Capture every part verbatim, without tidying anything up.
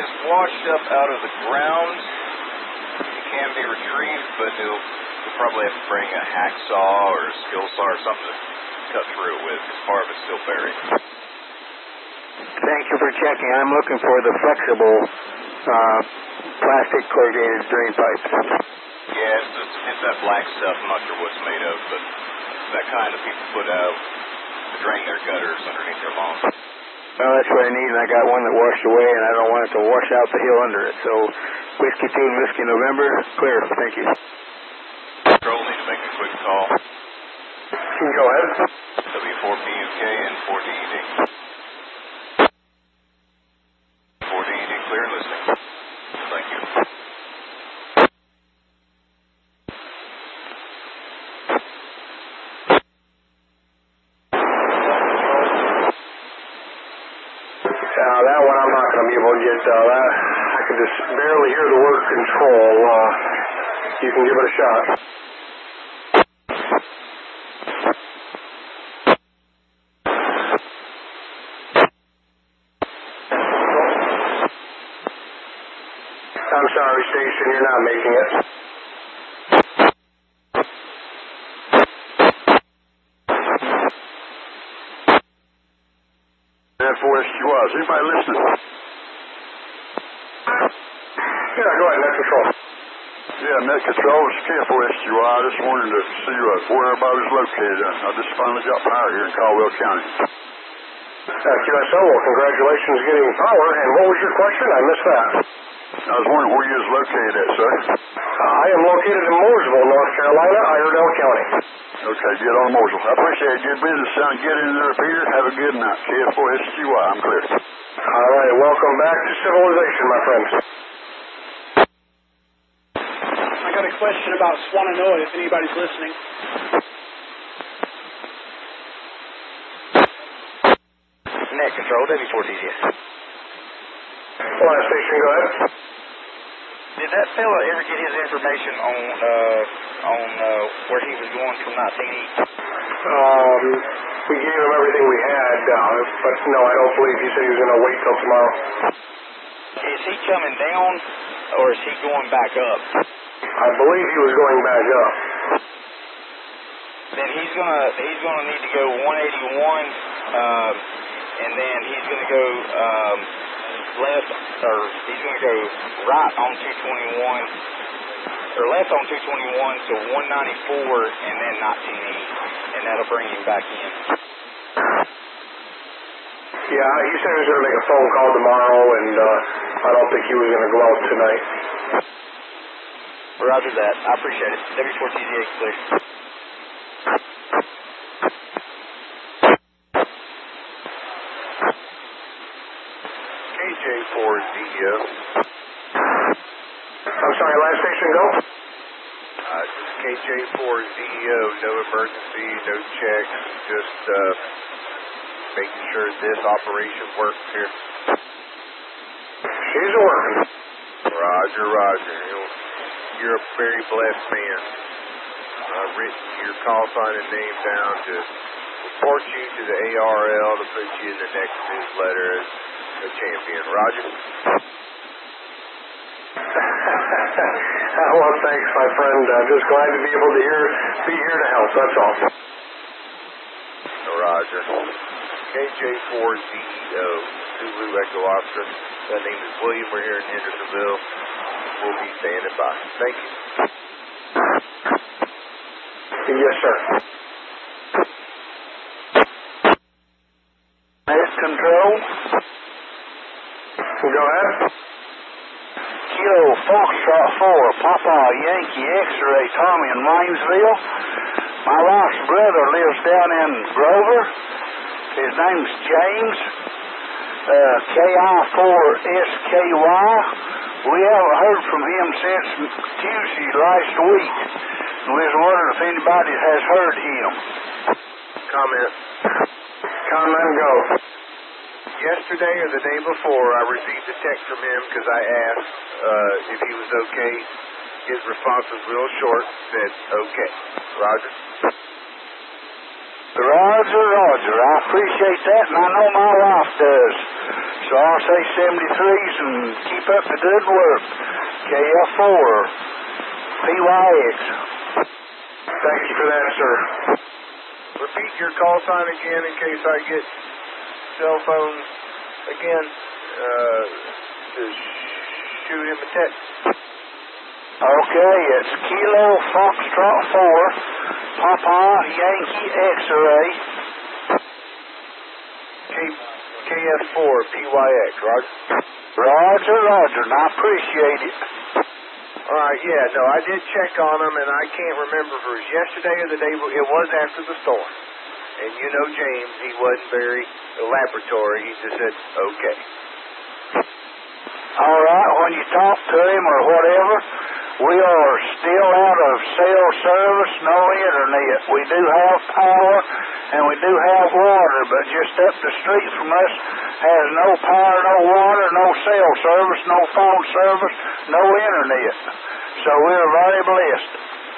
is washed up out of the ground. It can be retrieved, but he'll, he'll probably have to bring a hacksaw or a skill saw or something to cut through it with, because part of it's still buried. Thank you for checking. I'm looking for the flexible uh, plastic corrugated drain pipes. Yeah, it's, it's, it's that black stuff. I'm not sure what it's made of, but it's that kind that people put out to drain their gutters underneath their lawns. Well, that's what I need, and I got one that washed away, and I don't want it to wash out the hill under it. So, Whiskey two and Whiskey November, clear. Thank you. Control, need to make a quick call. Go ahead. W four P U K and four D E D. four D E D, clear and listening. Thank you. Uh, that one I'm not going to be able to get. Uh, that, I can just barely hear the word control. Uh, you can give it a shot. I'm sorry, station, you're not making it. F O S Q I. Is anybody listening? Yeah, go ahead, net control. Yeah, net control. It's K F O S Q I. I just wanted to see uh, where everybody was located. I just finally got power here in Caldwell County. Uh, Q S O, well, congratulations getting power. And what was your question? I missed that. I was wondering where you was located at, sir. I am located in Mooresville, North Carolina, Iredell County. Okay, get on Mooresville. I appreciate it. Good business. Sound good in there, Peter. Have a good night. K F O S Q I. I'm clear. All right, welcome back to civilization, my friends. I got a question about Swannanoa, if anybody's listening. Net control, W four T G S. Last station, go ahead. Did that fella ever get his information on uh, on uh, where he was going from nineteen E? Um, we gave him everything we had, uh, but no, I don't believe he said he was going to wait till tomorrow. Is he coming down, or is he going back up? I believe he was going back up. Then he's gonna he's gonna need to go one eighty-one, um, and then he's gonna go um, left, or he's gonna go right on two twenty-one, or left on two twenty-one to one ninety-four, and then nineteen E, and that'll bring him back in. Yeah, he said he was going to make a phone call tomorrow, and uh, I don't think he was going to go out tonight. Roger that. I appreciate it. W four T G A clear. K J four Z O. I'm sorry, last station, go. Uh, K J four Z O, no emergency, no checks, just uh, making sure this operation works here. She's working. Roger, Roger. You're, you're a very blessed man. I've written your call sign and name down to report you to the A R L to put you in the next newsletter as a champion. Roger? Well, thanks, my friend. I'm just glad to be able to hear, be here to help, that's all. Roger. K J four Z O, Zulu Echo Oscar. My name is William. We're here in Hendersonville. We'll be standing by. Thank you. Yes, sir. Net control. Go ahead. Kilo Foxtrot four, Papa Yankee X-ray, Tommy in Waynesville. My wife's brother lives down in Grover. His name's James. Uh, K I four S K Y. We haven't heard from him since Tuesday last week. We was wondering if anybody has heard him. Comment. Comment, go. Yesterday or the day before, I received a text from him because I asked uh, if he was okay. His response was real short, said, okay. Roger? Roger, Roger. I appreciate that, and I know my wife does. So R C seventy-threes, and keep up the good work. K F four, P Y X. Thank you for that, sir. Repeat your call sign again in case I get cell phone again uh, to shoot him a text. Okay, it's Kilo Foxtrot four, Papa Yankee X-ray. K K F four P Y X, Roger. Roger, Roger, and I appreciate it. All right, yeah, no, I did check on him, and I can't remember if it was yesterday or the day, but it was after the storm. And you know James, he wasn't very elaboratory. He just said, okay. All right, when you talk to him or whatever, we are still out of cell service, no internet. We do have power, and we do have water, but just up the street from us has no power, no water, no cell service, no phone service, no internet. So we're very blessed.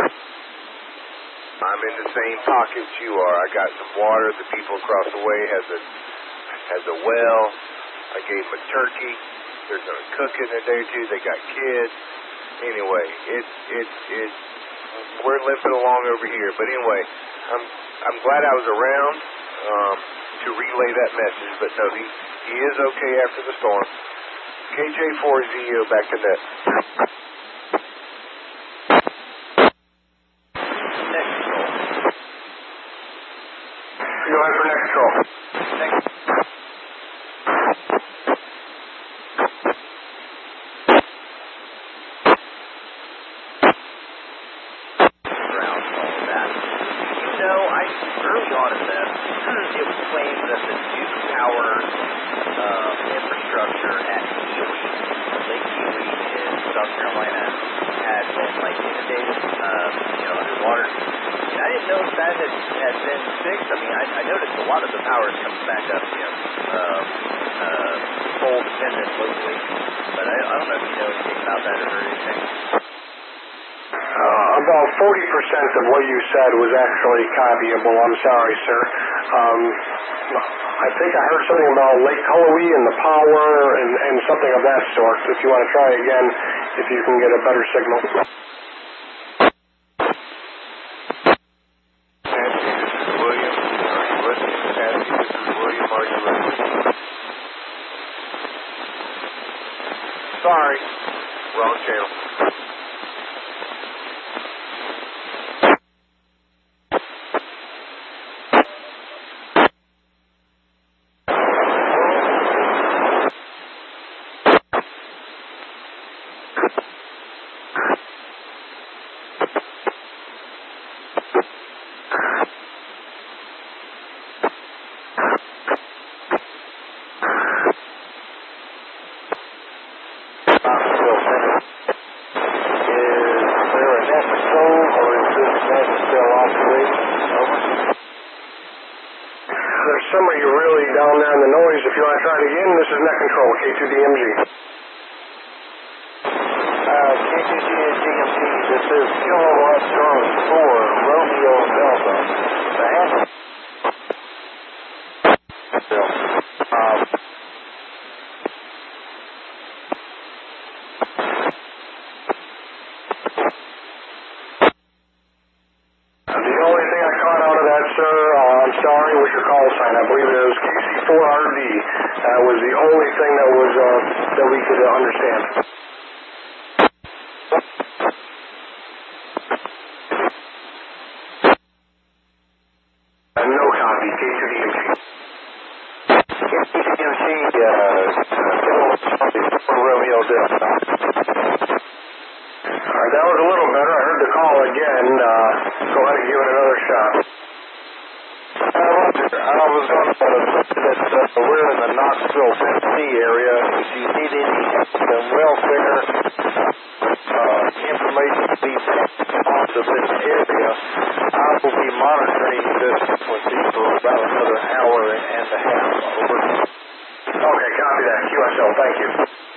I'm in the same pockets you are. I got some water. The people across the way has a has a well. I gave them a turkey. They're going to cook in a day or two. They got kids. Anyway, it's it's it's we're limping along over here. But anyway, I'm I'm glad I was around um, to relay that message. But no, he he is okay after the storm. K J four Z O back to net. Go ahead for next call. Next. Early on in this, it was claimed that the Duke Power um, infrastructure at Keowee, Lake Keowee in South Carolina, had been like inundated, um, you know, underwater. And I didn't know if that had, had been fixed. I mean, I, I noticed a lot of the power is coming back up, you know, um, uh, coal dependent locally. But I, I don't know if you know anything about that or heard anything. Uh, about forty percent of what you said was actually copyable. I'm sorry, sir. Um, I think I heard something about Lake Cullowhee and the power and, and something of that sort. If you want to try again, if you can get a better signal. Nancy, this is William. Are you listening? Nancy, this is William. Are you listening? Sorry. Wrong channel. Somebody really down there in the noise. If you want to try it again, this is Net Control, K two D M G. Uh, K two D M G, this is Kilowatt Charlie four, Romeo Delta. The answer. Um, the only thing I caught out of that, sir, uh, I'm sorry, was your call sign. I believe it was K C four R D. That was the only thing that was uh, that we could uh, understand. Uh, no copy, K two D M G. K two D M G, uh, Romeo Delta. All right, that was a little better. I heard the call again. Uh, go ahead and give it another shot. I was going to say that uh, we're in the Knoxville, Tennessee area. If you need any some welfare uh, information to be sent to this area, I will be monitoring this frequency for about another hour and a half. Over. Okay, copy that. Q S L, thank you.